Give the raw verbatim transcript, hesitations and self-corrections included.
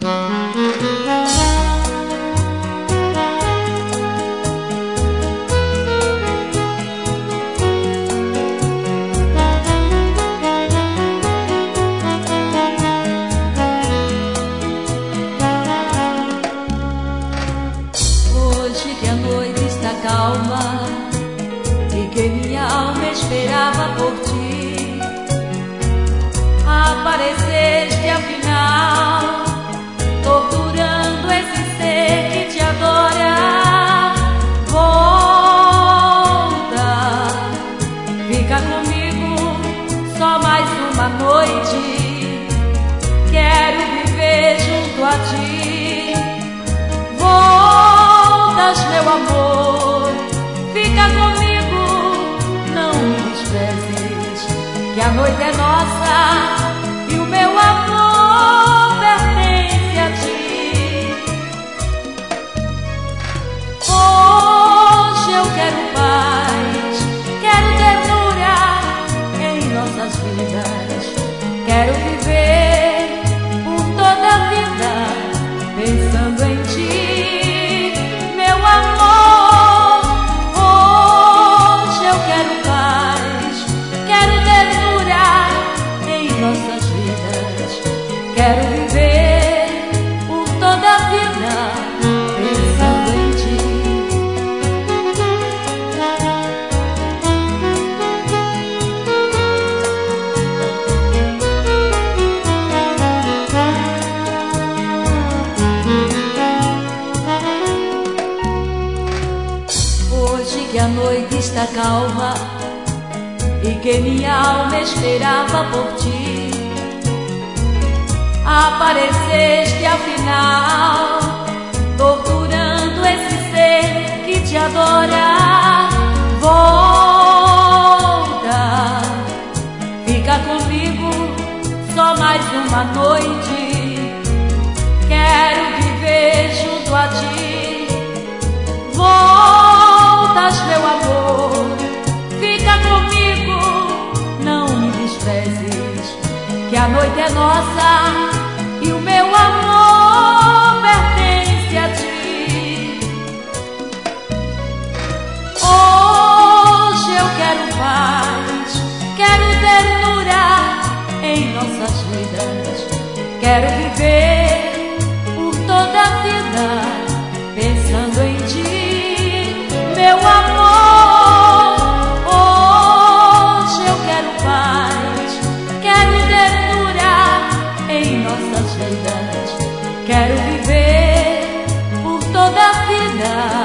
Hoje que a noite está calma e que minha alma esperava por ti, apareceste afinal, torturando esse ser que te adora. Volta, fica comigo só mais uma noite, quero viver junto a ti. Voltas, meu amor, fica comigo, não me desprezes, que a noite é nossa e o meu amor pertence a ti. Hoje eu quero paz, quero ternura em nossas vidas, quero viver por toda a vida pensando em ti, meu amor. Hoje eu quero paz, quero ternura em nossas vidas, quero viver por toda a vida pensando em ti. Hoje que a noite está calma e que minha alma esperava por ti, apareceste afinal, torturando esse ser que te adora. Volta, fica comigo só mais uma noite, quero viver junto a ti. Voltas, meu amor, fica comigo, não me desprezes, que a noite é nossa e o meu amor pertence a ti. Hoje eu quero paz, quero ternura em nossas vidas, quero viver por toda a vida pensando em ti, meu amor. Hoje eu quero paz, quero ternura em nossas vidas, quero viver por toda a vida